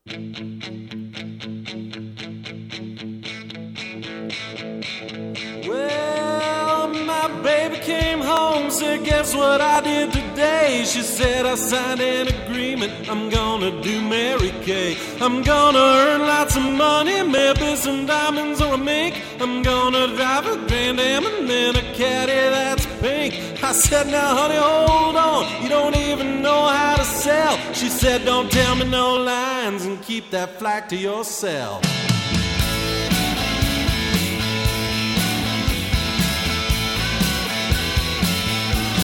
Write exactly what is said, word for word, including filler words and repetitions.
Well, my baby came home, said, guess what I did today? She said, I signed an agreement, I'm gonna do Mary Kay. I'm gonna earn lots of money, maybe some diamonds or a mink. I'm gonna drive a Grand Am and then a caddy that's pink. I said, now honey, hold on, you don't even know how to sell. She said, don't tell me no lines and keep that flack to yourself.